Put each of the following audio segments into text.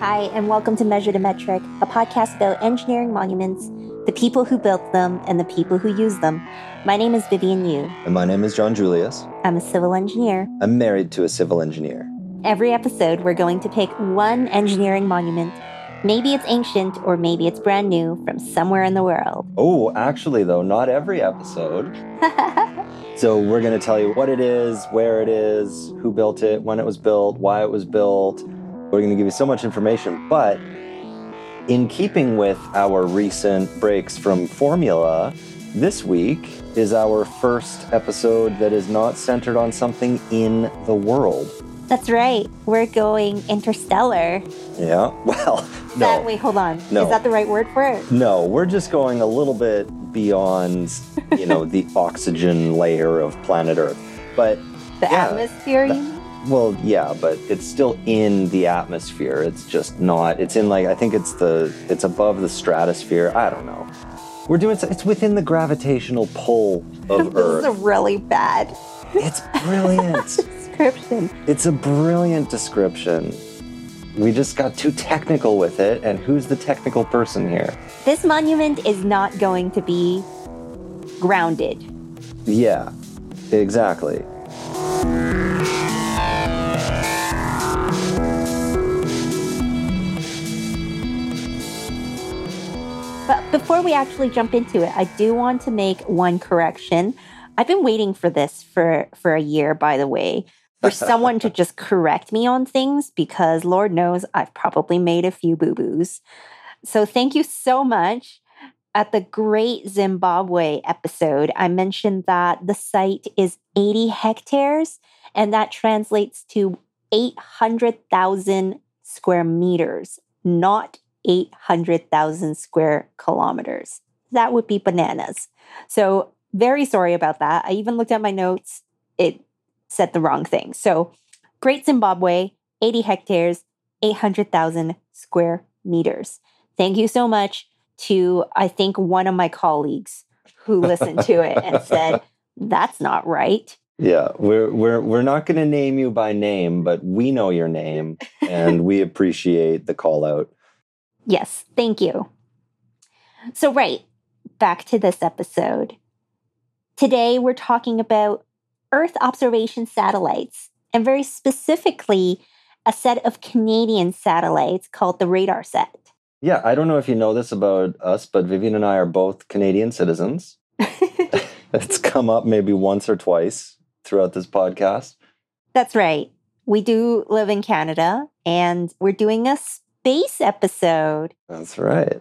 Hi, and welcome to Measure to Metric, a podcast about engineering monuments, the people who built them, and the people who use them. My name is Vivian Yu. And my name is John Julius. I'm a civil engineer. I'm married to a civil engineer. Every episode, we're going to pick one engineering monument. Maybe it's ancient, or maybe it's brand new from somewhere in the world. Oh, actually, though, not every episode. So we're going to tell you what it is, where it is, who built it, when it was built, why it was built. We're going to give you so much information, but in keeping with our recent breaks from formula, this week is our first episode that is not centered on something in the world. That's right. We're going interstellar. Yeah, well, no. Wait, hold on. No. Is that the right word for it? No, we're just going a little bit beyond, the oxygen layer of planet Earth. But The atmosphere? Well, yeah, but it's still in the atmosphere. It's just not. It's in I think it's above the stratosphere. I don't know. It's within the gravitational pull of Earth. This is a really bad It's brilliant. description. It's a brilliant description. We just got too technical with it, and who's the technical person here? This monument is not going to be grounded. Yeah, exactly. But before we actually jump into it, I do want to make one correction. I've been waiting for this for a year, by the way, for someone to just correct me on things, because Lord knows I've probably made a few boo-boos. So thank you so much. At the Great Zimbabwe episode, I mentioned that the site is 80 hectares, and that translates to 800,000 square meters, not 800,000 square kilometers. That would be bananas. So very sorry about that. I even looked at my notes. It said the wrong thing. So Great Zimbabwe, 80 hectares, 800,000 square meters. Thank you so much to, I think, one of my colleagues who listened to it and said, that's not right. Yeah, we're not going to name you by name, but we know your name, and we appreciate the call out. Yes, thank you. So, back to this episode. Today, we're talking about Earth observation satellites, and very specifically, a set of Canadian satellites called the RadarSat. Yeah, I don't know if you know this about us, but Vivian and I are both Canadian citizens. It's come up maybe once or twice throughout this podcast. That's right. We do live in Canada, and we're doing a space episode. That's right.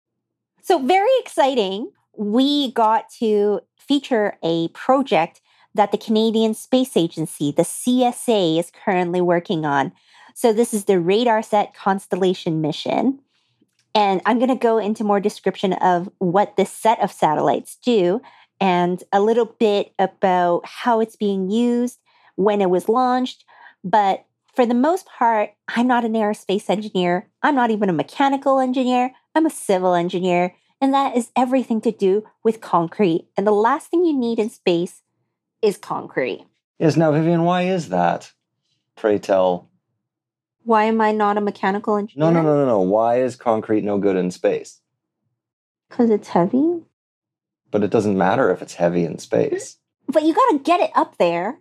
So very exciting. We got to feature a project that the Canadian Space Agency, the CSA, is currently working on. So this is the RadarSat Constellation mission. And I'm going to go into more description of what this set of satellites do and a little bit about how it's being used, when it was launched. But for the most part, I'm not an aerospace engineer. I'm not even a mechanical engineer. I'm a civil engineer. And that is everything to do with concrete. And the last thing you need in space is concrete. Yes, now, Vivian, why is that? Pray tell. Why am I not a mechanical engineer? No. Why is concrete no good in space? Because it's heavy. But it doesn't matter if it's heavy in space. But you got to get it up there.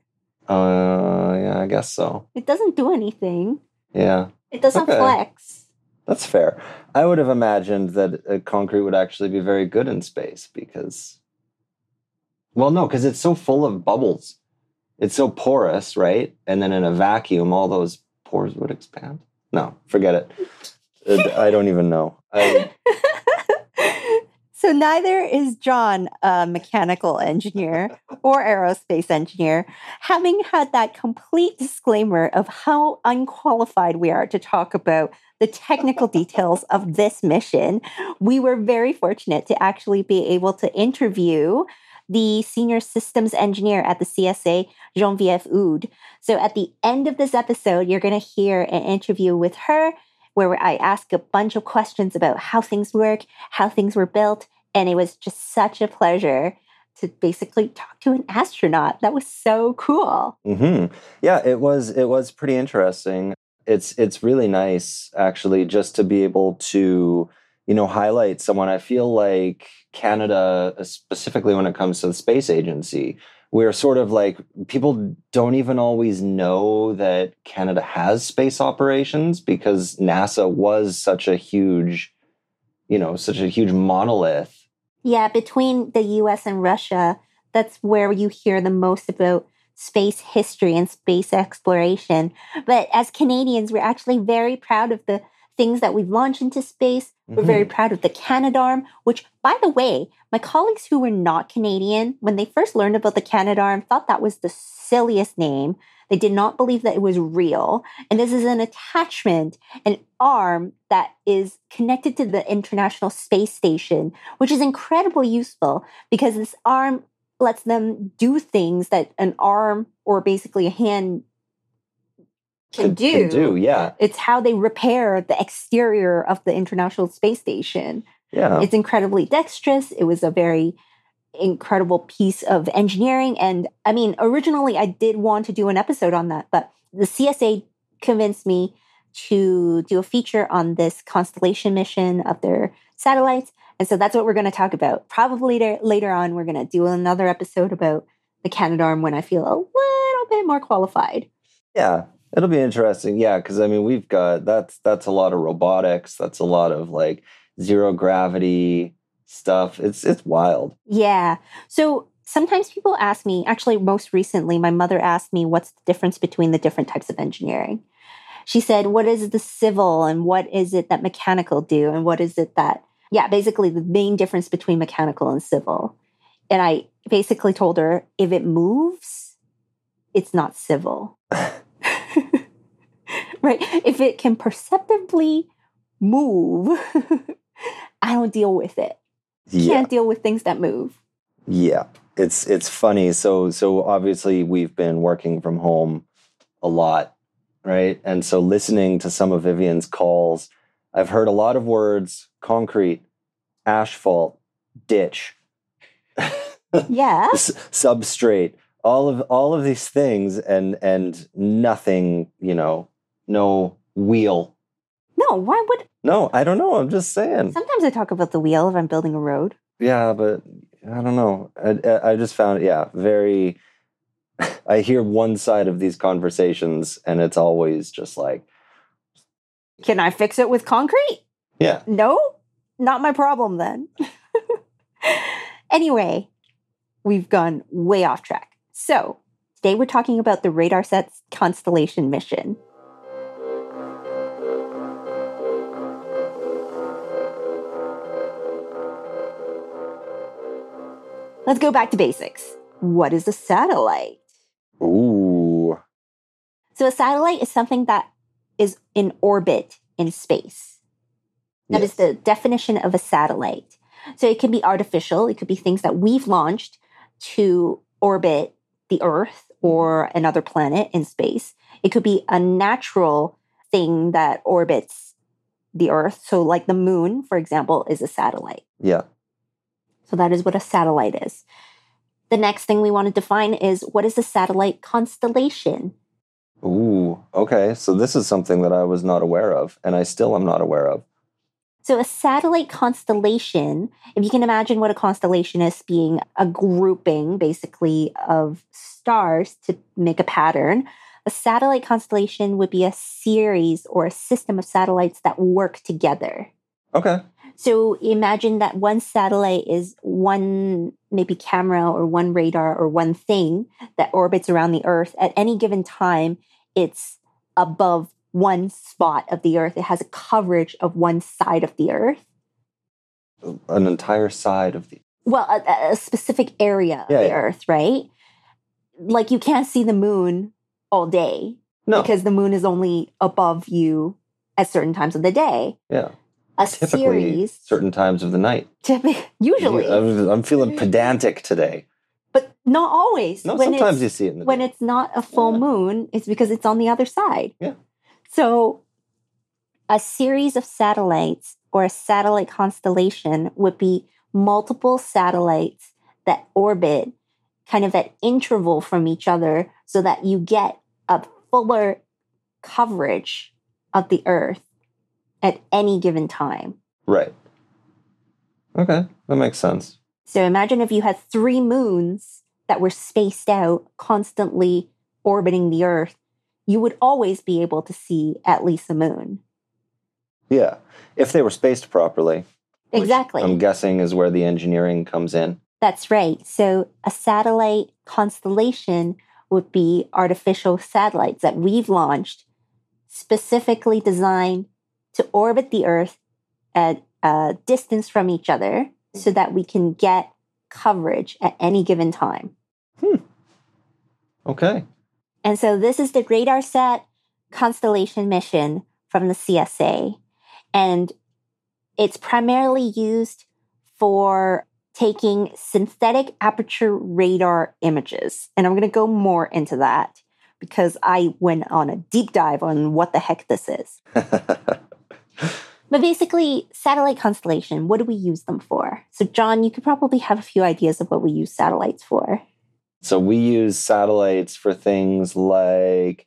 Yeah, I guess so. It doesn't do anything. Yeah. It doesn't flex. That's fair. I would have imagined that concrete would actually be very good in space because it's so full of bubbles. It's so porous, right? And then in a vacuum, all those pores would expand. No, forget it. I don't even know. So neither is John a mechanical engineer or aerospace engineer, having had that complete disclaimer of how unqualified we are to talk about the technical details of this mission. We were very fortunate to actually be able to interview the senior systems engineer at the CSA, Geneviève Oud. So at the end of this episode, you're going to hear an interview with her where I ask a bunch of questions about how things work, how things were built. And it was just such a pleasure to basically talk to an astronaut. That was so cool. Mm-hmm. Yeah, it was pretty interesting. it's really nice actually just to be able to, highlight someone. I feel like Canada, specifically when it comes to the space agency, we're sort of like, people don't even always know that Canada has space operations because NASA was such a huge monolith. Yeah, between the US and Russia, that's where you hear the most about space history and space exploration. But as Canadians, we're actually very proud of the things that we've launched into space. We're very proud of the Canadarm, which, by the way, my colleagues who were not Canadian, when they first learned about the Canadarm, thought that was the silliest name. They did not believe that it was real. And this is an attachment, an arm that is connected to the International Space Station, which is incredibly useful because this arm lets them do things that an arm or basically a hand can do. Yeah. It's how they repair the exterior of the International Space Station. Yeah. It's incredibly dexterous. It was a very incredible piece of engineering. And I mean, originally I did want to do an episode on that, but the CSA convinced me to do a feature on this constellation mission of their satellites. And so that's what we're going to talk about. Probably later on, we're going to do another episode about the Canadarm when I feel a little bit more qualified. Yeah, it'll be interesting. Yeah, because I mean, we've got that's a lot of robotics. That's a lot of like zero gravity stuff. It's wild. Yeah. So sometimes people ask me, actually, most recently, my mother asked me what's the difference between the different types of engineering. She said, what is the civil and what is it that mechanical do? And what is it that, basically the main difference between mechanical and civil. And I basically told her, if it moves, it's not civil. Right? If it can perceptibly move, I don't deal with it. Yeah. Can't deal with things that move. Yeah. It's funny. So obviously we've been working from home a lot, right? And so listening to some of Vivian's calls, I've heard a lot of words: concrete, asphalt, ditch, Yeah. substrate, all of these things, and nothing, no wheel. No, why would... No, I don't know. I'm just saying. Sometimes I talk about the wheel if I'm building a road. Yeah, but I don't know. I just found it, very... I hear one side of these conversations, and it's always just like... Can I fix it with concrete? Yeah. No? Not my problem then. Anyway, we've gone way off track. So, today we're talking about the RadarSat Constellation mission. Let's go back to basics. What is a satellite? Ooh. So a satellite is something that is in orbit in space. That is the definition of a satellite. So it can be artificial. It could be things that we've launched to orbit the Earth or another planet in space. It could be a natural thing that orbits the Earth. So like the moon, for example, is a satellite. Yeah. So that is what a satellite is. The next thing we want to define is, what is a satellite constellation? Ooh, okay. So this is something that I was not aware of, and I still am not aware of. So a satellite constellation, if you can imagine what a constellation is, being a grouping basically of stars to make a pattern, a satellite constellation would be a series or a system of satellites that work together. Okay. So imagine that one satellite is one maybe camera or one radar or one thing that orbits around the Earth. At any given time, it's above one spot of the Earth. It has a coverage of one side of the Earth. An entire side of the... Well, a specific area of the Earth, right? Like you can't see the moon all day. No. Because the moon is only above you at certain times of the day. Yeah. Typically, series. Certain times of the night. Usually. I'm feeling pedantic today. But not always. No, sometimes you see it in the when day. It's not a full moon, it's because it's on the other side. Yeah. So a series of satellites or a satellite constellation would be multiple satellites that orbit kind of at interval from each other so that you get a fuller coverage of the Earth at any given time. Right. Okay, that makes sense. So imagine if you had 3 moons that were spaced out, constantly orbiting the Earth, you would always be able to see at least a moon. Yeah, if they were spaced properly. Exactly. I'm guessing is where the engineering comes in. That's right. So a satellite constellation would be artificial satellites that we've launched, specifically designed to orbit the Earth at a distance from each other so that we can get coverage at any given time. Okay. And so this is the RADARSAT constellation mission from the CSA. And it's primarily used for taking synthetic aperture radar images. And I'm going to go more into that because I went on a deep dive on what the heck this is. But basically, satellite constellation, what do we use them for? So John, you could probably have a few ideas of what we use satellites for. So we use satellites for things like,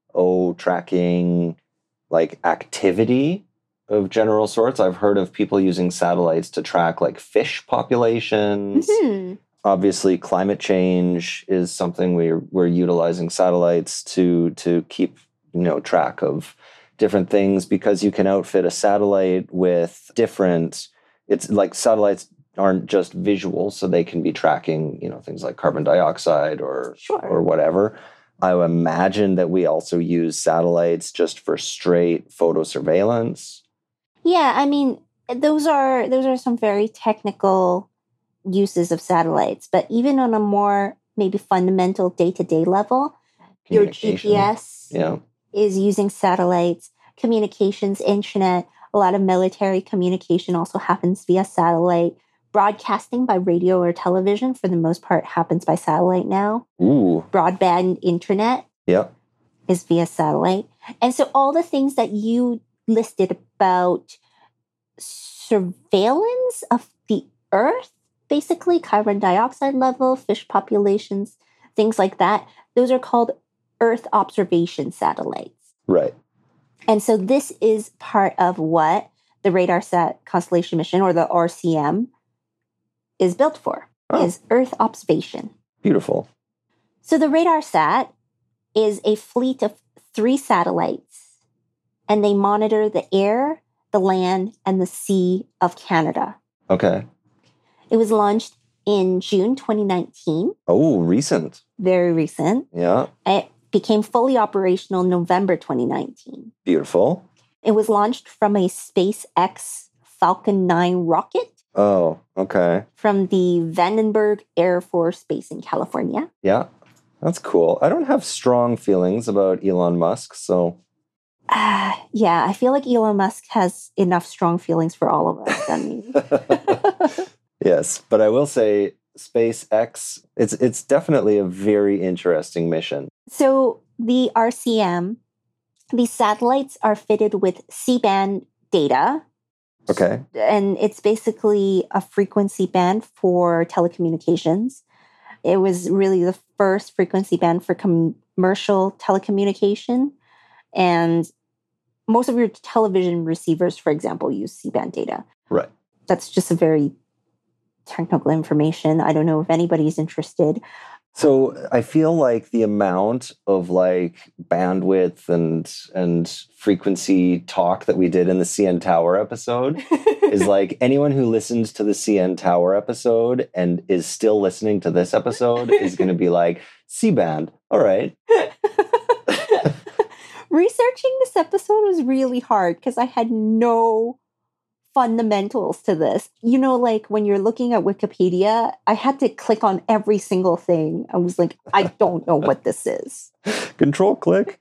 tracking like activity of general sorts. I've heard of people using satellites to track like fish populations. Mm-hmm. Obviously, climate change is something we're utilizing satellites to keep, track of different things, because you can outfit a satellite with different, it's like satellites aren't just visual, so they can be tracking, things like carbon dioxide or whatever. I would imagine that we also use satellites just for straight photo surveillance. Yeah, I mean, those are some very technical uses of satellites, but even on a more maybe fundamental day-to-day level, your GPS is using satellites, communications, internet, a lot of military communication also happens via satellite. Broadcasting by radio or television, for the most part, happens by satellite now. Ooh. Broadband internet is via satellite. And so all the things that you listed about surveillance of the Earth, basically carbon dioxide level, fish populations, things like that, those are called Earth observation satellites. Right. And so this is part of what the RADARSAT constellation mission, or the RCM, is built for, is Earth observation. Beautiful. So the RADARSAT is a fleet of 3 satellites, and they monitor the air, the land, and the sea of Canada. Okay. It was launched in June 2019. Oh, recent. Very recent. Yeah. It became fully operational November 2019. Beautiful. It was launched from a SpaceX Falcon 9 rocket. Oh, okay. From the Vandenberg Air Force Base in California. Yeah, that's cool. I don't have strong feelings about Elon Musk, so... yeah, I feel like Elon Musk has enough strong feelings for all of us. I mean. Yes, but I will say SpaceX, it's definitely a very interesting mission. So the RCM, these satellites are fitted with C-band data. Okay. And it's basically a frequency band for telecommunications. It was really the first frequency band for commercial telecommunication. And most of your television receivers, for example, use C-band data. Right. That's just a very technical information. I don't know if anybody's interested. So I feel like the amount of like bandwidth and frequency talk that we did in the CN Tower episode is like anyone who listens to the CN Tower episode and is still listening to this episode is going to be like, C-band, all right. Researching this episode was really hard because I had no fundamentals to this. Like when you're looking at Wikipedia, I had to click on every single thing. I was like, I don't know what this is. Control click.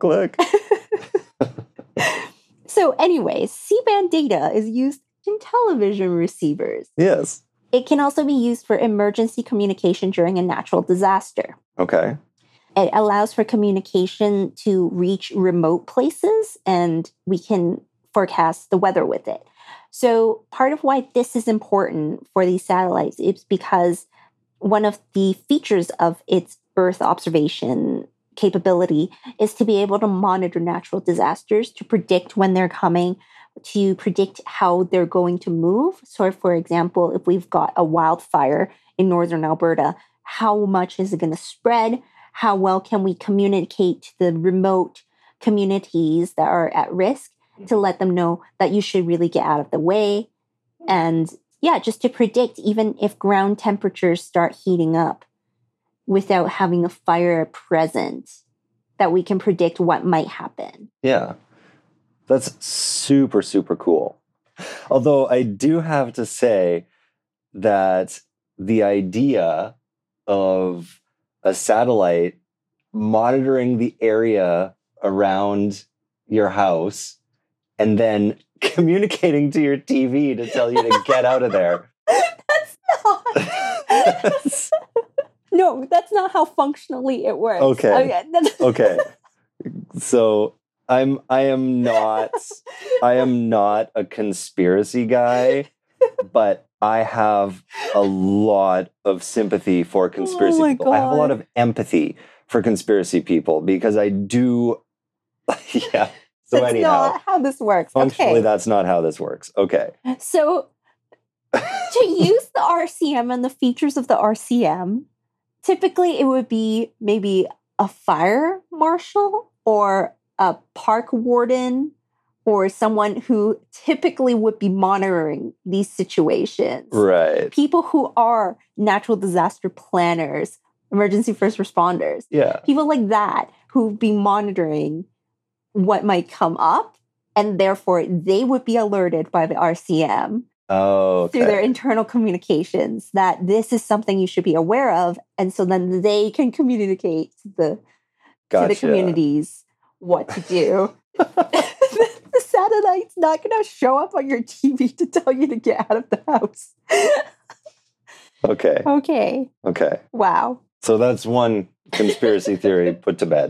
So anyways, C-band data is used in television receivers. Yes. It can also be used for emergency communication during a natural disaster. Okay. It allows for communication to reach remote places, and we can forecast the weather with it. So part of why this is important for these satellites is because one of the features of its Earth observation capability is to be able to monitor natural disasters, to predict when they're coming, to predict how they're going to move. So, for example, if we've got a wildfire in northern Alberta, how much is it going to spread? How well can we communicate to the remote communities that are at risk to let them know that you should really get out of the way? And yeah, just to predict even if ground temperatures start heating up without having a fire present, that we can predict what might happen. Yeah. That's super, super cool. Although I do have to say that the idea of a satellite monitoring the area around your house and then communicating to your TV to tell you to get out of there. That's not. No, that's not how functionally it works. Okay. Okay. So I am not a conspiracy guy, but I have a lot of sympathy for conspiracy people. God. I have a lot of empathy for conspiracy people because I do. Yeah. So that's anyhow, not how this works. Functionally, Okay. that's not how this works. Okay. So to use the RCM and the features of the RCM, typically it would be maybe a fire marshal or a park warden or someone who typically would be monitoring these situations. Right. People who are natural disaster planners, emergency first responders. Yeah. People like that who would be monitoring what might come up, and therefore they would be alerted by the RCM through their internal communications that this is something you should be aware of, and so then they can communicate to the communities what to do. The satellite's not going to show up on your TV to tell you to get out of the house. Okay. Okay. Wow. So that's one conspiracy theory put to bed.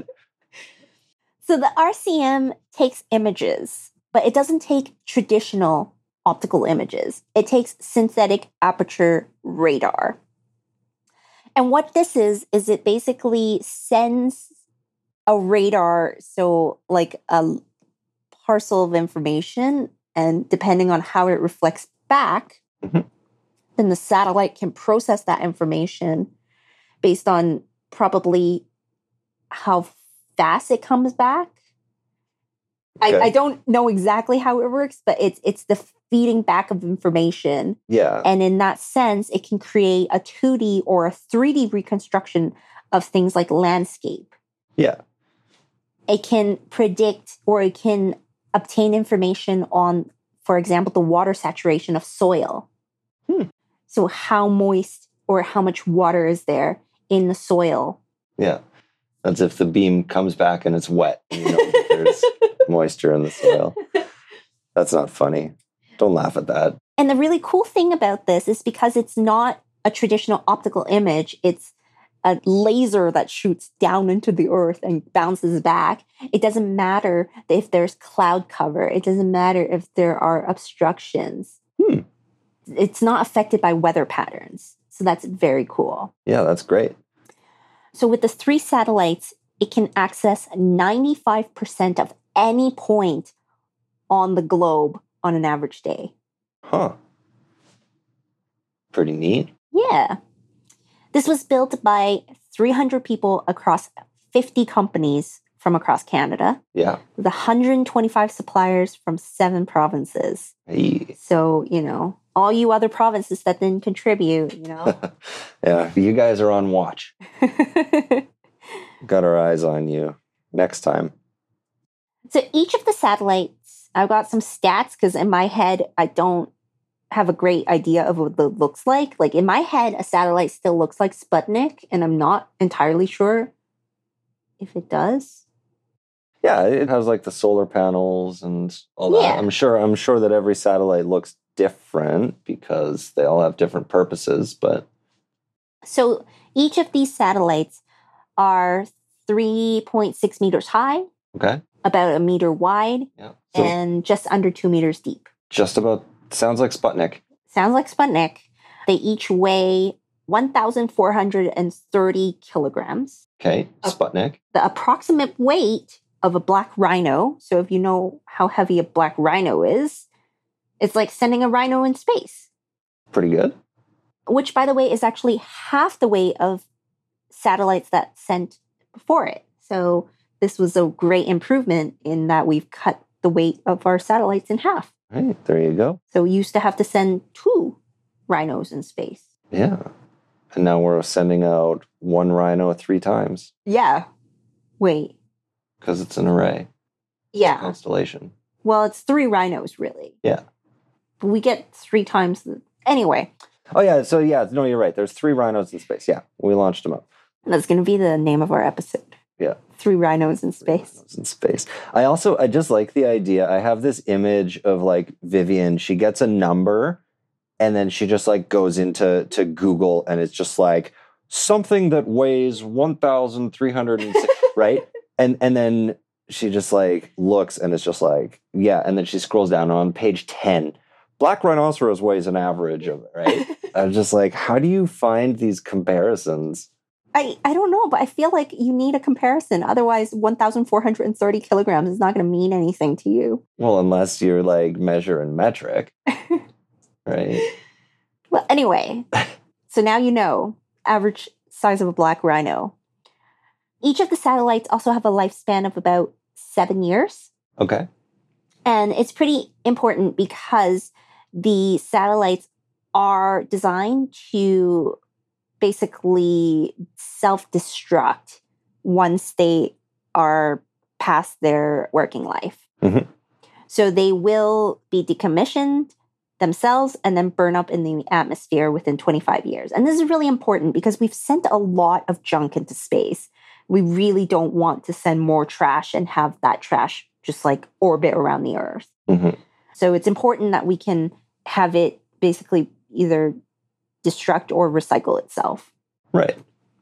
So the RCM takes images, but it doesn't take traditional optical images. It takes synthetic aperture radar. And what this is it basically sends a radar, so like a parcel of information, and depending on how it reflects back, then the satellite can process that information based on probably how fast it comes back. Okay. I don't know exactly how it works, but it's the feeding back of information. Yeah. And in that sense, it can create a 2D or a 3D reconstruction of things like landscape. Yeah. It can predict or it can obtain information on, for example, the water saturation of soil. So how moist or how much water is there in the soil. Yeah. That's if the beam comes back and it's wet. You know that there's moisture in the soil. That's not funny. Don't laugh at that. And the really cool thing about this is because it's not a traditional optical image, it's a laser that shoots down into the earth and bounces back. It doesn't matter if there's cloud cover. It doesn't matter if there are obstructions. It's not affected by weather patterns. So that's very cool. Yeah, that's great. So with the 3 satellites, it can access 95% of any point on the globe on an average day. Huh. Pretty neat. Yeah. This was built by 300 people across 50 companies from across Canada. Yeah. With 125 suppliers from 7 provinces. Hey. So, all you other provinces that didn't contribute, Yeah, you guys are on watch. Got our eyes on you next time. So each of the satellites, I've got some stats because in my head, I don't have a great idea of what it looks like. Like in my head, a satellite still looks like Sputnik, and I'm not entirely sure if it does. Yeah, it has like the solar panels and all that. Yeah. I'm sure that every satellite looks different because they all have different purposes, but So each of these satellites are 3.6 meters high, okay. about a meter wide, Yeah. So and just under 2 meters deep. just about sounds like Sputnik. Sounds like Sputnik. They each weigh 1,430 kilograms. Okay, Sputnik. The approximate weight of a black rhino, so if you know how heavy a black rhino is, it's like sending a rhino in space. Pretty good. Which, by the way, is actually half the weight of satellites that sent before it. So this was a great improvement in that we've cut the weight of our satellites in half. Right, there you go. So we used to have to send 2 rhinos in space. Yeah. And now we're sending out 1 rhino 3 times. Yeah. Wait. Because it's an array. Yeah. It's a constellation. Well, it's 3 rhinos, really. Yeah. But we get 3 times anyway. Oh, yeah. So, yeah. No, you're right. There's 3 rhinos in space. Yeah. We launched them up. That's going to be the name of our episode. Yeah. 3 rhinos in space. 3 rhinos in space. I just like the idea. I have this image of like Vivian. She gets a number and then she just like goes into Google and it's just like something that weighs 1,306, right? And then she just like looks and it's just like, yeah. And then she scrolls down on page 10. Black rhinoceros weighs an average of it, right? I'm just like, how do you find these comparisons? I don't know, but I feel like you need a comparison. Otherwise, 1,430 kilograms is not going to mean anything to you. Well, unless you're like measure in metric, right? Well, anyway, so now you know, average size of a black rhino. Each of the satellites also have a lifespan of about 7 years. Okay. And it's pretty important because the satellites are designed to basically self-destruct once they are past their working life. Mm-hmm. So they will be decommissioned themselves and then burn up in the atmosphere within 25 years. And this is really important because we've sent a lot of junk into space. We really don't want to send more trash and have that trash just like orbit around the Earth. Mm-hmm. So it's important that we can have it basically either destruct or recycle itself. Right.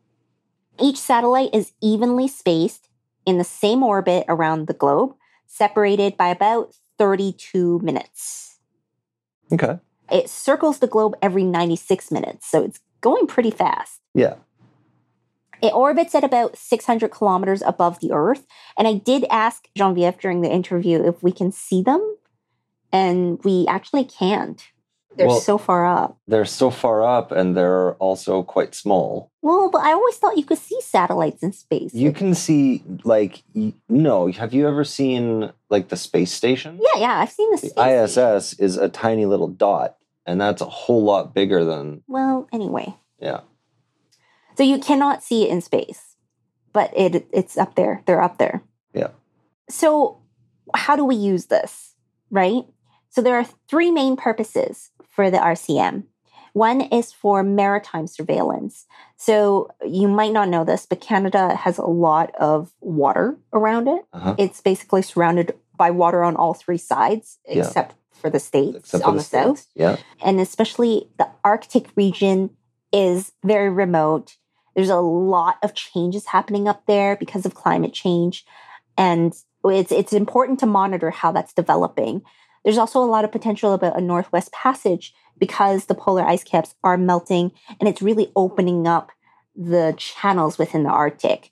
Each satellite is evenly spaced in the same orbit around the globe, separated by about 32 minutes. Okay. It circles the globe every 96 minutes, so it's going pretty fast. Yeah. It orbits at about 600 kilometers above the Earth. And I did ask Geneviève during the interview if we can see them, and we actually can't. They're so far up. They're so far up, and they're also quite small. Well, but I always thought you could see satellites in space. You can see, like, no. Have you ever seen, like, the space station? Yeah, I've seen the space ISS station. is a tiny little dot, and that's a whole lot bigger than... Well, anyway. Yeah. So you cannot see it in space, but it's up there. They're up there. Yeah. So how do we use this, right? So there are 3 main purposes for the RCM. One is for maritime surveillance. So you might not know this, but Canada has a lot of water around it. Uh-huh. It's basically surrounded by water on all 3 sides, except for the States on the south. Yeah. And especially the Arctic region is very remote. There's a lot of changes happening up there because of climate change. And it's important to monitor how that's developing. There's also a lot of potential about a Northwest Passage because the polar ice caps are melting and it's really opening up the channels within the Arctic.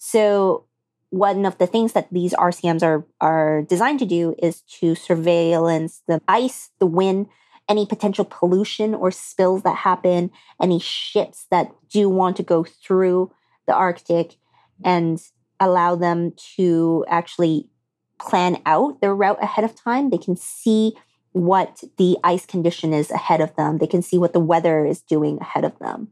So one of the things that these RCMs are designed to do is to surveillance the ice, the wind, any potential pollution or spills that happen, any ships that do want to go through the Arctic, and allow them to actually plan out their route ahead of time. They can see what the ice condition is ahead of them. They can see what the weather is doing ahead of them.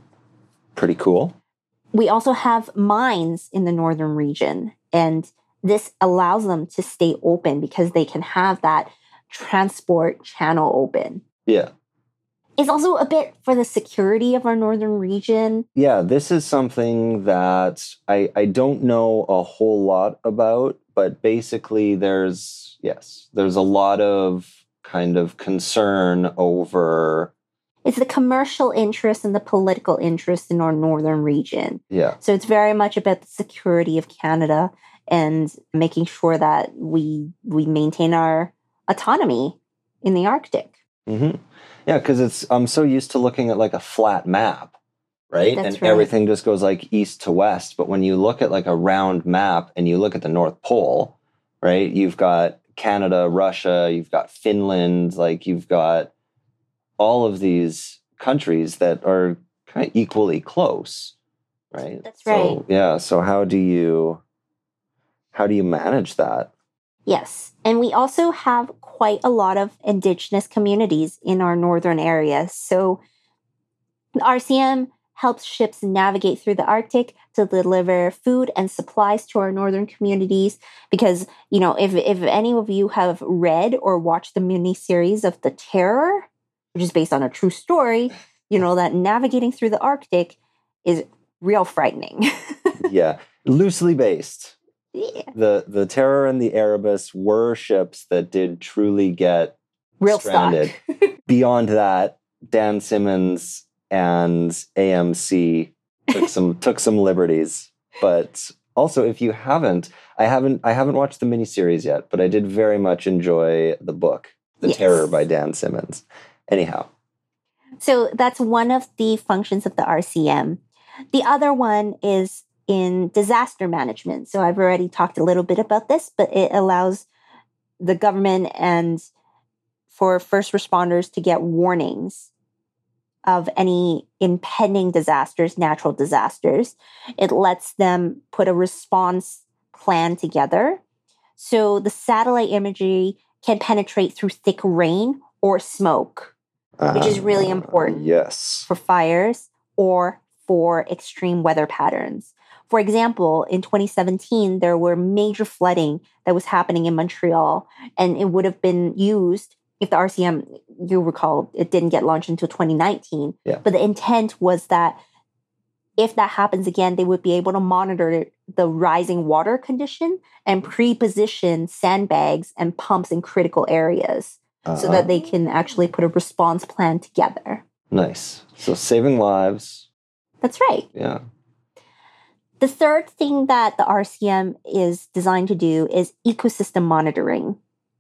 Pretty cool. We also have mines in the northern region, and this allows them to stay open because they can have that transport channel open. Yeah. It's also a bit for the security of our northern region. Yeah, this is something that I don't know a whole lot about, but basically there's a lot of kind of concern over... It's the commercial interest and the political interest in our northern region. Yeah. So it's very much about the security of Canada and making sure that we maintain our autonomy in the Arctic. Mm-hmm. Yeah, because I'm so used to looking at like a flat map, right? That's And right. everything just goes like east to west. But when you look at like a round map and you look at the North Pole, right, you've got Canada, Russia, you've got Finland, like you've got all of these countries that are kind of equally close, right? That's right. So, yeah. So how do you manage that? Yes. And we also have quite a lot of indigenous communities in our northern area. So the RCM helps ships navigate through the Arctic to deliver food and supplies to our northern communities. Because, you know, if any of you have read or watched the miniseries of The Terror, which is based on a true story, you know that navigating through the Arctic is real frightening. Yeah. Loosely based. Yeah. The Terror and the Erebus were ships that did truly get Real stranded. stuck. Beyond that, Dan Simmons and AMC took some liberties. But also, if you haven't, I haven't watched the miniseries yet, but I did very much enjoy the book, The Yes. Terror by Dan Simmons. Anyhow. So that's one of the functions of the RCM. The other one is in disaster management. So I've already talked a little bit about this, but it allows the government and for first responders to get warnings of any impending disasters, natural disasters. It lets them put a response plan together. So the satellite imagery can penetrate through thick rain or smoke, which is really important. Yes. For fires or for extreme weather patterns. For example, in 2017, there were major flooding that was happening in Montreal, and it would have been used if the RCM, you recall, it didn't get launched until 2019. Yeah. But the intent was that if that happens again, they would be able to monitor the rising water condition and pre-position sandbags and pumps in critical areas so that they can actually put a response plan together. Nice. So saving lives. That's right. Yeah. The third thing that the RCM is designed to do is ecosystem monitoring.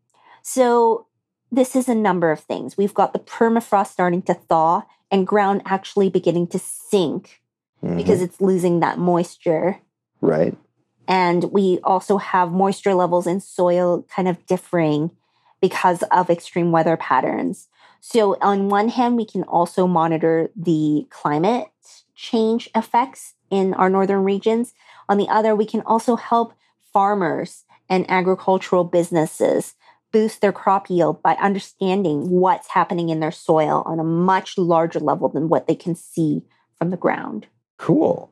So this is a number of things. We've got the permafrost starting to thaw and ground actually beginning to sink because it's losing that moisture. Right. And we also have moisture levels in soil kind of differing because of extreme weather patterns. So on one hand, we can also monitor the climate change effects in our northern regions. On the other, we can also help farmers and agricultural businesses boost their crop yield by understanding what's happening in their soil on a much larger level than what they can see from the ground. Cool.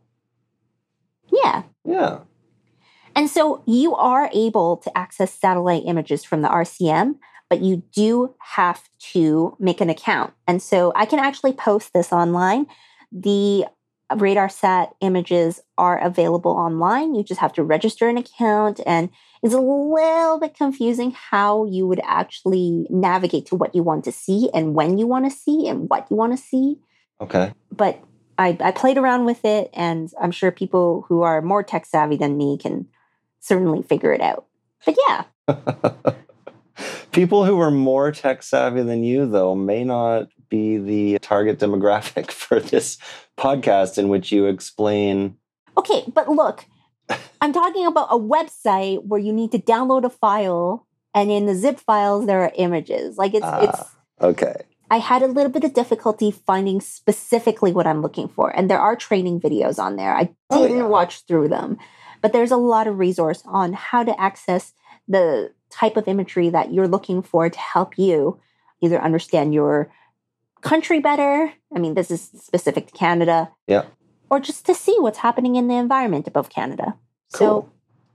Yeah. Yeah. And so you are able to access satellite images from the RCM, but you do have to make an account. And so I can actually post this online. The RadarSat images are available online. You just have to register an account, and it's a little bit confusing how you would actually navigate to what you want to see and when you want to see and what you want to see. Okay. But I played around with it, and I'm sure people who are more tech savvy than me can certainly figure it out. But yeah. People who are more tech savvy than you, though, may not be the target demographic for this podcast in which you explain. Okay, but look, I'm talking about a website where you need to download a file, and in the zip files there are images. Like it's okay. I had a little bit of difficulty finding specifically what I'm looking for, and there are training videos on there. I didn't watch through them, but there's a lot of resource on how to access the type of imagery that you're looking for to help you either understand your country better. I mean, this is specific to Canada. Yeah. Or just to see what's happening in the environment above Canada. Cool.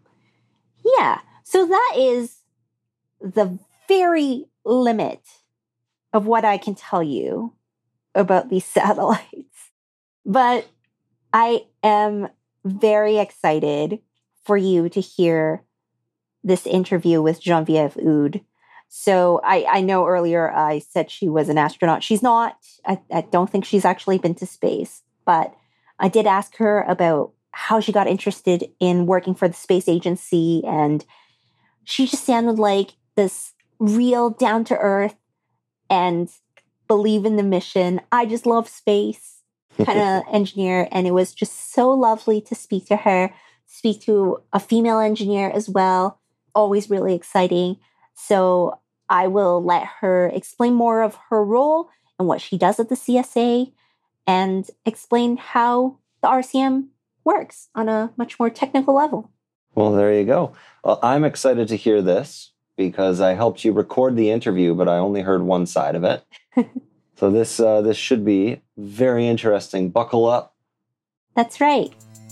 So, yeah. So that is the very limit of what I can tell you about these satellites. But I am very excited for you to hear this interview with Geneviève Oud. So I know earlier I said she was an astronaut. She's not. I don't think she's actually been to space. But I did ask her about how she got interested in working for the space agency. And she just sounded like this real down-to-earth and believe in the mission. I just love space. kind of engineer. And it was just so lovely to speak to her, speak to a female engineer as well. Always really exciting. So I will let her explain more of her role and what she does at the CSA and explain how the RCM works on a much more technical level. Well, there you go. Well, I'm excited to hear this because I helped you record the interview, but I only heard one side of it. So this should be very interesting. Buckle up. That's right.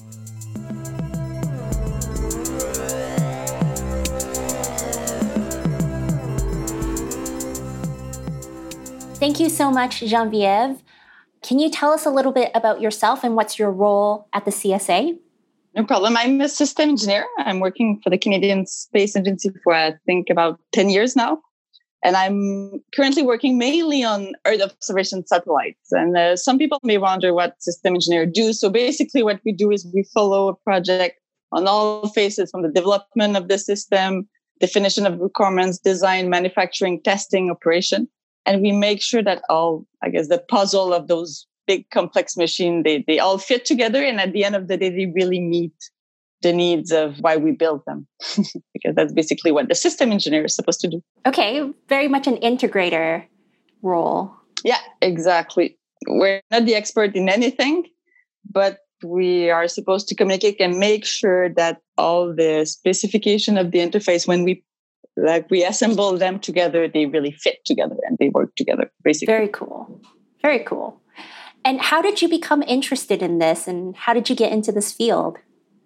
Thank you so much, Geneviève. Can you tell us a little bit about yourself and what's your role at the CSA? No problem. I'm a system engineer. I'm working for the Canadian Space Agency for, I think, about 10 years now. And I'm currently working mainly on Earth observation satellites. And some people may wonder what system engineers do. So basically what we do is we follow a project on all phases, from the development of the system, definition of requirements, design, manufacturing, testing, operation. And we make sure that the puzzle of those big complex machines, they all fit together. And at the end of the day, they really meet the needs of why we build them. Because that's basically what the system engineer is supposed to do. Okay, very much an integrator role. Yeah, exactly. We're not the expert in anything, but we are supposed to communicate and make sure that all the specification of the interface, when we assemble them together, they really fit together and they work together, basically. Very cool. Very cool. And how did you become interested in this, and how did you get into this field?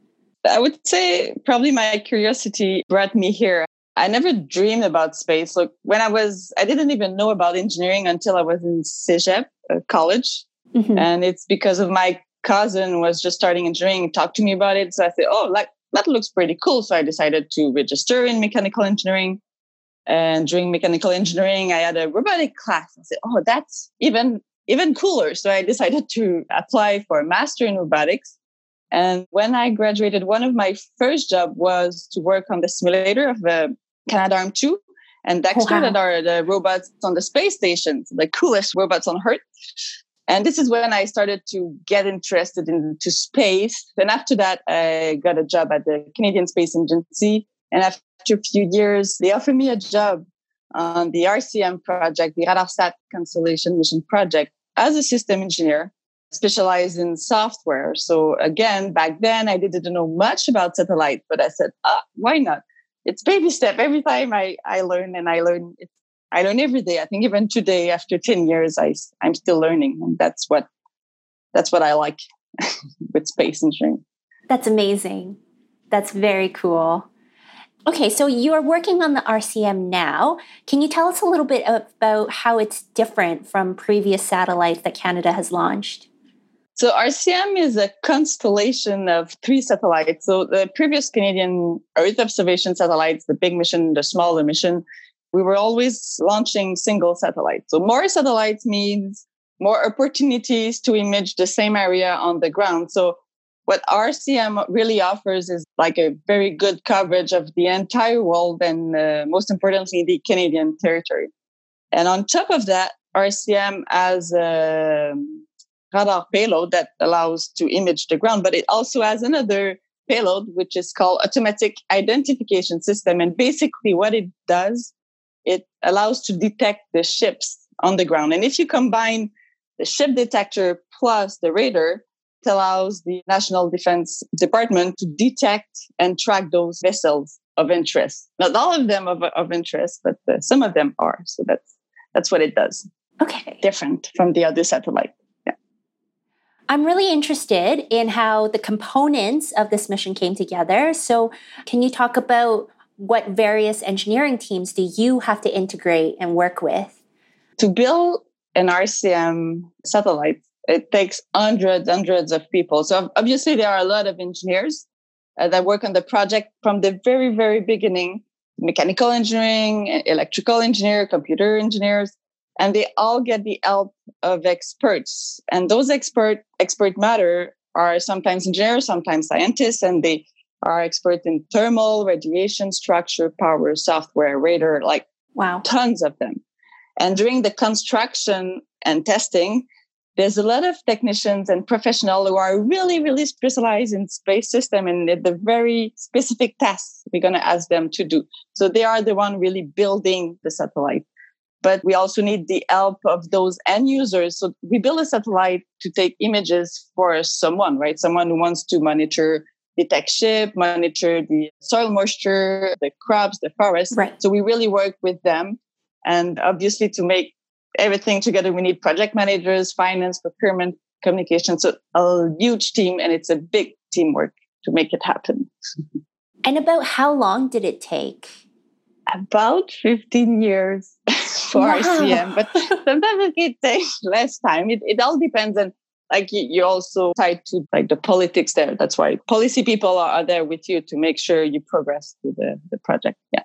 I would say probably my curiosity brought me here. I never dreamed about space. Look, I didn't even know about engineering until I was in Cégep, college. Mm-hmm. And it's because of my cousin was just starting engineering and talked to me about it. So I said, that looks pretty cool. So I decided to register in mechanical engineering. And during mechanical engineering, I had a robotic class. I said, that's even cooler. So I decided to apply for a master in robotics. And when I graduated, one of my first jobs was to work on the simulator of the Canadarm2 and Dexter, that are the robots on the space stations, the coolest robots on Earth. And this is when I started to get interested into space. And after that, I got a job at the Canadian Space Agency. And after a few years, they offered me a job on the RCM project, the RADARSAT Constellation Mission Project, as a system engineer, specialized in software. So again, back then, I didn't know much about satellites, but I said, why not? It's baby step. Every time I learn every day. I think even today, after 10 years, I'm still learning. And that's what I like with space engineering. That's amazing. That's very cool. Okay, so you are working on the RCM now. Can you tell us a little bit about how it's different from previous satellites that Canada has launched? So RCM is a constellation of 3 satellites. So the previous Canadian Earth observation satellites, the big mission, the smaller mission, we were always launching single satellites. So more satellites means more opportunities to image the same area on the ground. So what RCM really offers is like a very good coverage of the entire world and most importantly, the Canadian territory. And on top of that, RCM has a radar payload that allows to image the ground, but it also has another payload, which is called automatic identification system. And basically what it does, it allows to detect the ships on the ground. And if you combine the ship detector plus the radar, it allows the National Defense Department to detect and track those vessels of interest. Not all of them of interest, but some of them are. So that's what it does. Okay. Different from the other satellite. Yeah. I'm really interested in how the components of this mission came together. So can you talk about what various engineering teams do you have to integrate and work with? To build an RCM satellite, it takes hundreds of people. So obviously there are a lot of engineers that work on the project from the very, very beginning, mechanical engineering, electrical engineer, computer engineers, and they all get the help of experts. And those expert matter are sometimes engineers, sometimes scientists, and they are experts in thermal, radiation, structure, power, software, radar, tons of them. And during the construction and testing, there's a lot of technicians and professionals who are really, really specialized in space system and the very specific tasks we're going to ask them to do. So they are the one really building the satellite. But we also need the help of those end users. So we build a satellite to take images for someone, right? Someone who wants to detect ship, monitor the soil moisture, the crops, the forest. Right. So we really work with them. And obviously to make everything together, we need project managers, finance, procurement, communication. So a huge team, and it's a big teamwork to make it happen. And about how long did it take? About 15 years for Wow. RCM, but sometimes it takes less time. It all depends on, like, you're also tied to like the politics there. That's why policy people are there with you to make sure you progress through the project. Yeah.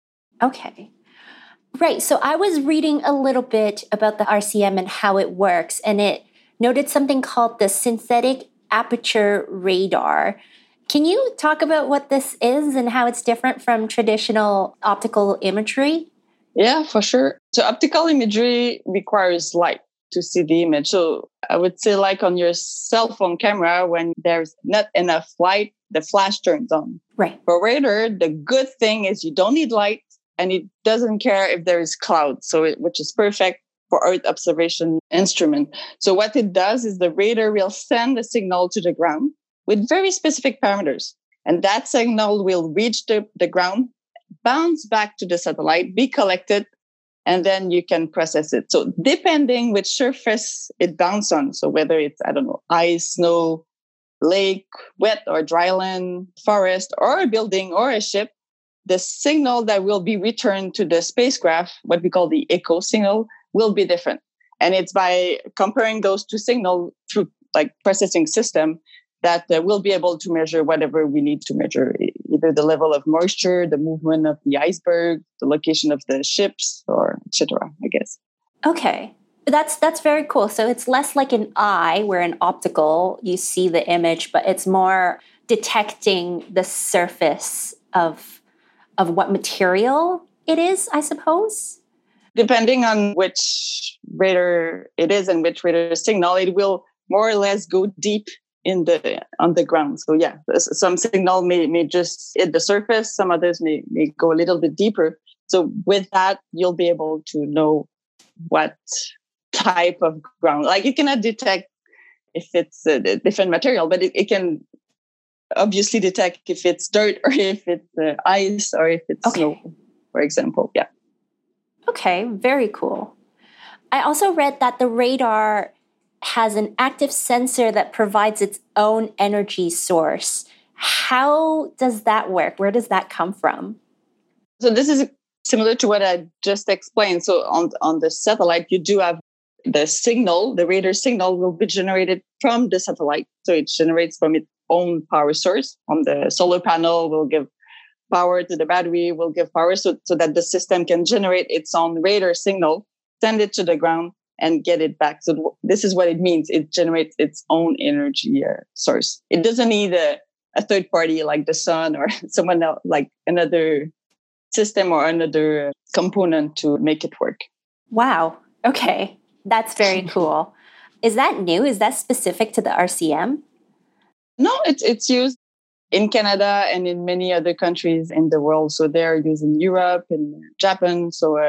Okay. Right. So I was reading a little bit about the RCM and how it works, and it noted something called the synthetic aperture radar. Can you talk about what this is and how it's different from traditional optical imagery? Yeah, for sure. So optical imagery requires light to see the image. So I would say, like on your cell phone camera, when there's not enough light, the flash turns on. Right. For radar, the good thing is you don't need light, and it doesn't care if there is cloud, which is perfect for Earth observation instrument. So what it does is the radar will send a signal to the ground with very specific parameters. And that signal will reach the ground, bounce back to the satellite, be collected, and then you can process it. So depending which surface it bounces on, so whether it's, I don't know, ice, snow, lake, wet or dry land, forest, or a building or a ship, the signal that will be returned to the spacecraft, what we call the echo signal, will be different. And it's by comparing those two signals through like processing system that we'll be able to measure whatever we need to measure, either the level of moisture, the movement of the iceberg, the location of the ships, or etc., I guess. Okay. That's very cool. So it's less like an eye where in optical you see the image, but it's more detecting the surface of what material it is, I suppose? Depending on which radar it is and which radar signal, it will more or less go deep on the ground. So yeah, some signal may just hit the surface, some others may go a little bit deeper. So with that, you'll be able to know what type of ground. Like you cannot detect if it's a different material, but it can obviously detect if it's dirt or if it's ice or if it's snow, for example. Yeah. Okay, very cool. I also read that the radar has an active sensor that provides its own energy source. How does that work? Where does that come from? So this is similar to what I just explained. So on the satellite, you do have the signal, the radar signal will be generated from the satellite. So it generates from its own power source. On the solar panel, will give power to the battery, will give power so that the system can generate its own radar signal, send it to the ground, and get it back. So this is what it means. It generates its own energy source. It doesn't need a third party like the sun or someone else, like another system or another component to make it work. Wow. Okay. That's very cool. Is that new? Is that specific to the RCM? No, it's used in Canada and in many other countries in the world. So they're used in Europe and Japan. So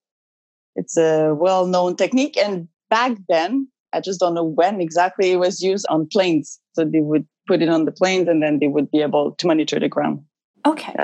it's a well-known technique. And back then, I just don't know when exactly, it was used on planes. So they would put it on the planes and then they would be able to monitor the ground. Okay.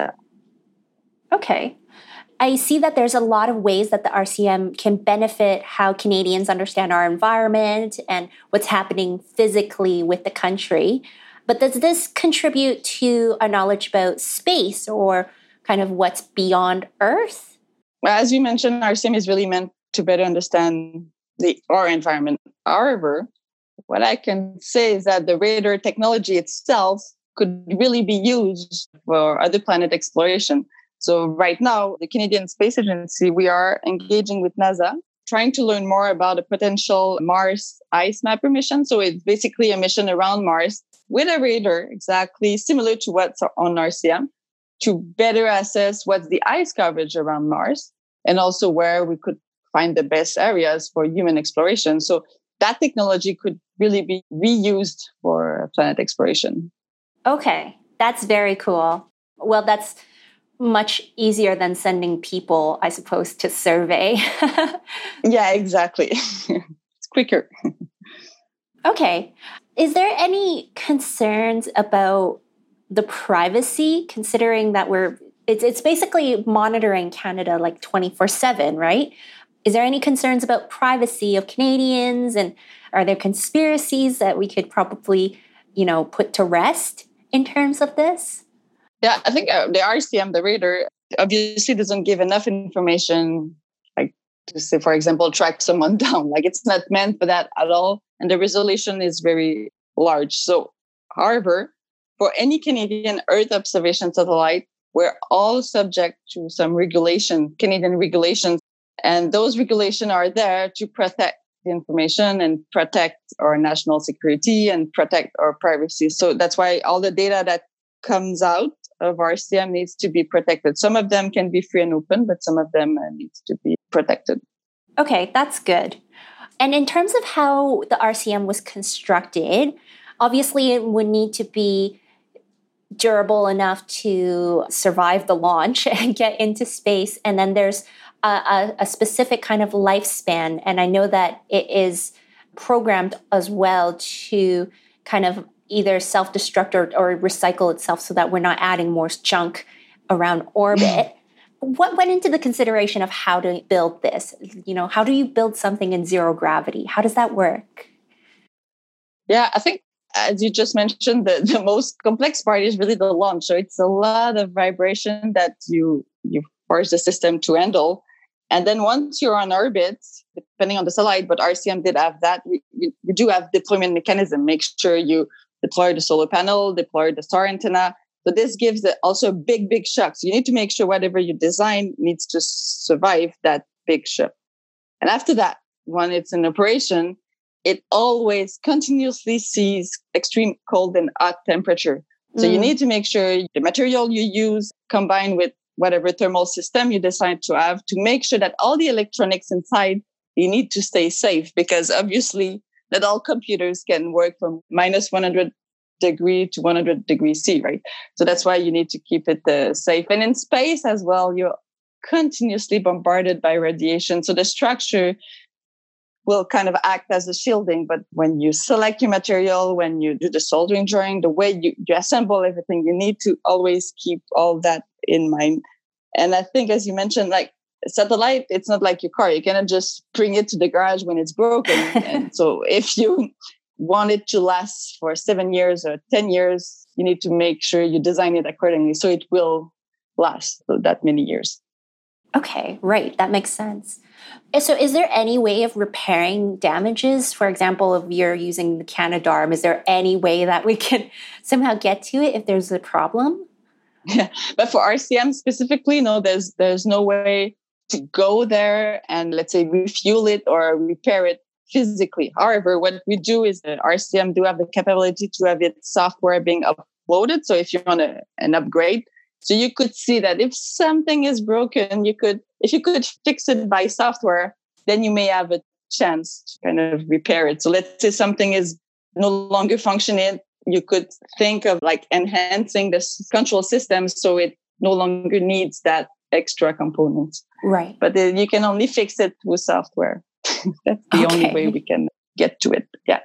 Okay. I see that there's a lot of ways that the RCM can benefit how Canadians understand our environment and what's happening physically with the country. But does this contribute to a knowledge about space or kind of what's beyond Earth? Well, as you mentioned, RCM is really meant to better understand our environment. However, what I can say is that the radar technology itself could really be used for other planet exploration. So right now, the Canadian Space Agency, we are engaging with NASA, trying to learn more about a potential Mars ice mapper mission. So it's basically a mission around Mars with a radar, exactly similar to what's on RCM, to better assess what's the ice coverage around Mars and also where we could find the best areas for human exploration. So that technology could really be reused for planet exploration. Okay, that's very cool. Well, that's much easier than sending people, I suppose, to survey. Yeah, exactly. It's quicker. Okay. Is there any concerns about the privacy, considering that it's basically monitoring Canada like 24/7, right? Is there any concerns about privacy of Canadians, and are there conspiracies that we could probably, put to rest in terms of this? Yeah, I think the RCM, the radar, obviously doesn't give enough information, like to say, for example, track someone down. Like it's not meant for that at all. And the resolution is very large. So, however, for any Canadian Earth observation satellite, we're all subject to some Canadian regulations. And those regulations are there to protect the information and protect our national security and protect our privacy. So that's why all the data that comes out of RCM needs to be protected. Some of them can be free and open, but some of them needs to be protected. Okay, that's good. And in terms of how the RCM was constructed, obviously it would need to be durable enough to survive the launch and get into space. And then there's a specific kind of lifespan. And I know that it is programmed as well to kind of either self-destruct or recycle itself so that we're not adding more junk around orbit. What went into the consideration of how to build this? How do you build something in zero gravity? How does that work? Yeah, I think, as you just mentioned, the most complex part is really the launch. So it's a lot of vibration that you force the system to handle. And then once you're on orbit, depending on the satellite, but RCM did have that, you do have deployment mechanism. Make sure you deploy the solar panel, deploy the star antenna. So this gives also big shocks. You need to make sure whatever you design needs to survive that big shock. And after that, when it's in operation, it always continuously sees extreme cold and hot temperature. So you need to make sure the material you use combined with whatever thermal system you decide to have to make sure that all the electronics inside, you need to stay safe, because obviously not all computers can work from minus 100 degree to 100 degrees C, right? So that's why you need to keep it safe. And in space as well, you're continuously bombarded by radiation. So the structure will kind of act as a shielding. But when you select your material, when you do the soldering drawing, the way you assemble everything, you need to always keep all that in mind. And I think, as you mentioned, like satellite, it's not like your car. You cannot just bring it to the garage when it's broken. And so if you want it to last for 7 years or 10 years, you need to make sure you design it accordingly so it will last that many years. Okay, right. That makes sense. So is there any way of repairing damages? For example, if you're using the Canadarm, is there any way that we can somehow get to it if there's a problem? Yeah, but for RCM specifically, no, there's no way to go there and, let's say, refuel it or repair it physically. However, what we do is the RCM do have the capability to have its software being uploaded. So if you want an upgrade, so you could see that if something is broken, if you could fix it by software, then you may have a chance to kind of repair it. So let's say something is no longer functioning, you could think of like enhancing the control system so it no longer needs that extra component. Right. But you can only fix it with software. That's the only way we can get to it. Yeah.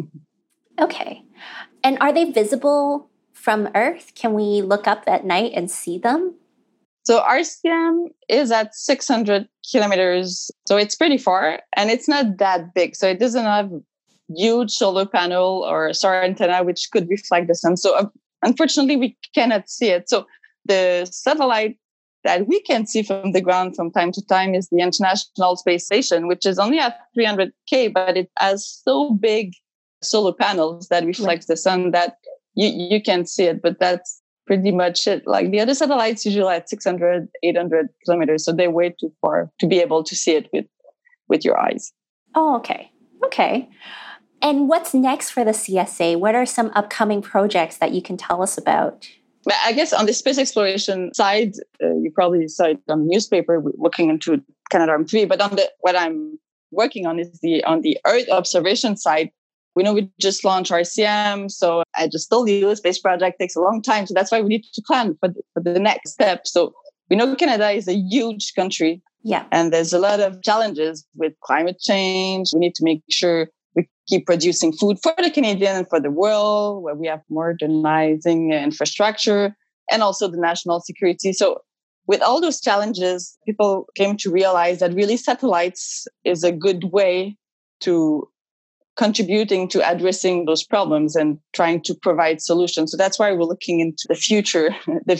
Okay. And are they visible from Earth? Can we look up at night and see them? So RCM is at 600 kilometers. So it's pretty far and it's not that big. So it doesn't have huge solar panel or star antenna, which could reflect the sun. So unfortunately, we cannot see it. So the satellite that we can see from the ground from time to time is the International Space Station, which is only at 300K, but it has so big solar panels that reflects the sun that you can see it. But that's pretty much it. Like the other satellites usually at 600, 800 kilometers. So they're way too far to be able to see it with your eyes. Oh, okay. Okay. And what's next for the CSA? What are some upcoming projects that you can tell us about? I guess on the space exploration side, you probably saw it on the newspaper looking into Canadarm3. But on what I'm working on is on the Earth observation side. We know we just launched RCM, so I just told you the space project takes a long time. So that's why we need to plan for the next step. So we know Canada is a huge country. Yeah. And there's a lot of challenges with climate change. We need to make sure we keep producing food for the Canadian and for the world, where we have modernizing infrastructure and also the national security. So with all those challenges, people came to realize that really satellites is a good way to contributing to addressing those problems and trying to provide solutions. So that's why we're looking into the future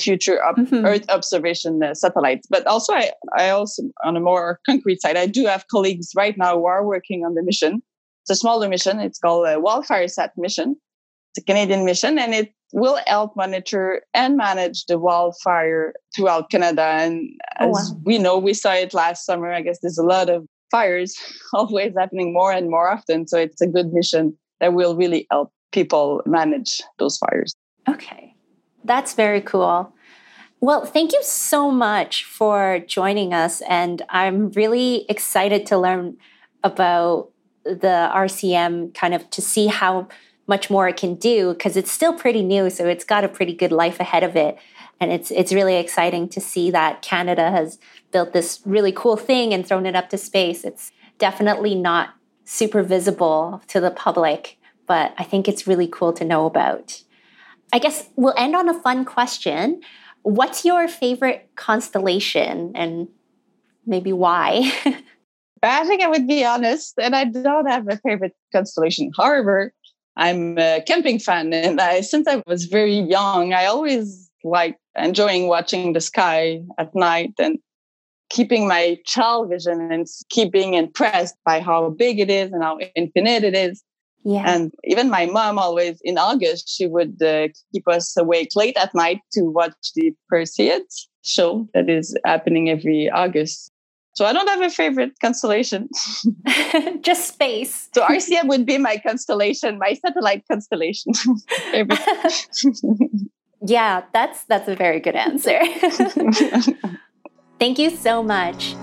of Earth observation satellites. But also, I also, on a more concrete side, I do have colleagues right now who are working on the mission. It's a smaller mission. It's called a WildfireSat mission. It's a Canadian mission, and it will help monitor and manage the wildfire throughout Canada. And as we know, we saw it last summer. I guess there's a lot of fires always happening more and more often. So it's a good mission that will really help people manage those fires. Okay. That's very cool. Well, thank you so much for joining us. And I'm really excited to learn about the RCM, kind of to see how much more it can do, because it's still pretty new. So it's got a pretty good life ahead of it. And it's really exciting to see that Canada has built this really cool thing and thrown it up to space. It's definitely not super visible to the public, but I think it's really cool to know about. I guess we'll end on a fun question. What's your favorite constellation and maybe why? I think I would be honest, and I don't have a favorite constellation. However, I'm a camping fan, and since I was very young, I always like enjoying watching the sky at night and keeping my child vision and keeping impressed by how big it is and how infinite it is. Yeah. And even my mom always in August, she would keep us awake late at night to watch the Perseids show that is happening every August. So I don't have a favorite constellation. Just space. So RCM would be my constellation, my satellite constellation. Yeah, that's a very good answer. Thank you so much.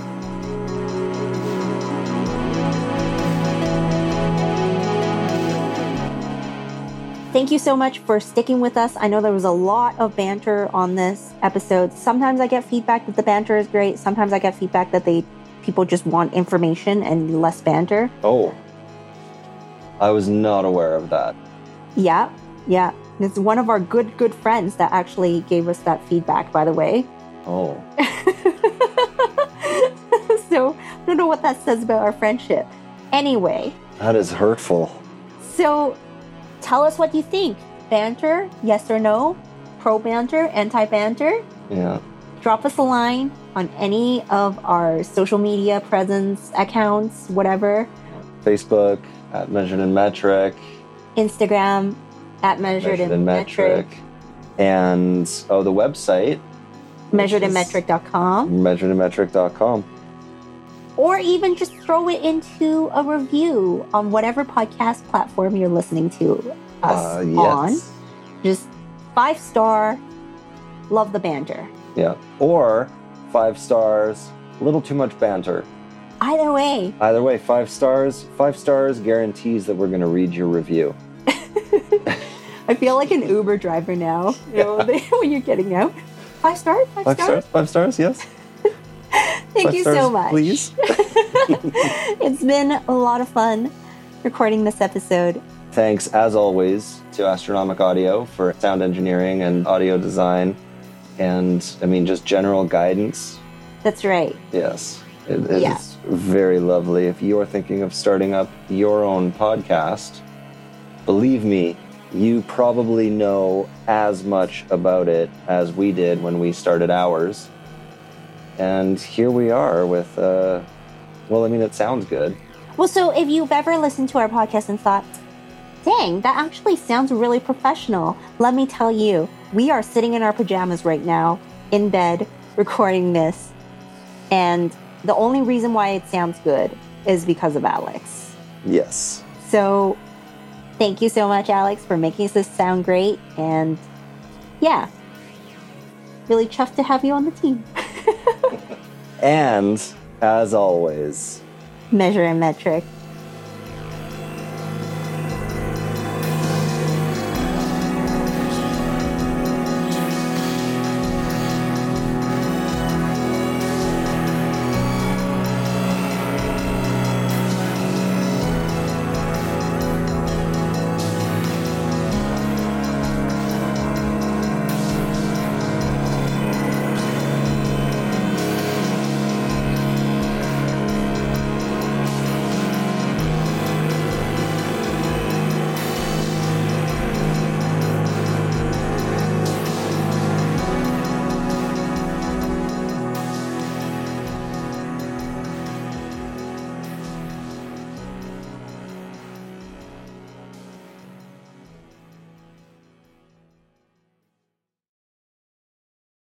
Thank you so much for sticking with us. I know there was a lot of banter on this episode. Sometimes I get feedback that the banter is great. Sometimes I get feedback that people just want information and less banter. Oh, I was not aware of that. Yeah. It's one of our good friends that actually gave us that feedback, by the way. Oh. So I don't know what that says about our friendship. Anyway. That is hurtful. So tell us what you think. Banter, yes or no? Pro-banter, anti-banter? Yeah. Drop us a line on any of our social media presence accounts, whatever. Facebook, at Measured in Metric. Instagram, at Measured in Metric. And, the website. MeasuredInMetric.com. MeasuredInMetric.com. Or even just throw it into a review on whatever podcast platform you're listening to us on. Just 5-star, love the banter. Yeah. Or 5 stars, a little too much banter. Either way. 5 stars. 5 stars guarantees that we're going to read your review. I feel like an Uber driver now, when you're getting out. 5 stars? 5 stars? 5 stars, yes. Thank you so much. Please. It's been a lot of fun recording this episode. Thanks, as always, to Astronomic Audio for sound engineering and audio design and, just general guidance. That's right. Yes. It is very lovely. If you're thinking of starting up your own podcast, believe me, you probably know as much about it as we did when we started ours. And here we are with, it sounds good. Well, so if you've ever listened to our podcast and thought, dang, that actually sounds really professional, let me tell you, we are sitting in our pajamas right now, in bed, recording this. And the only reason why it sounds good is because of Alex. Yes. So thank you so much, Alex, for making this sound great. And really chuffed to have you on the team. And as always, Measure and metric.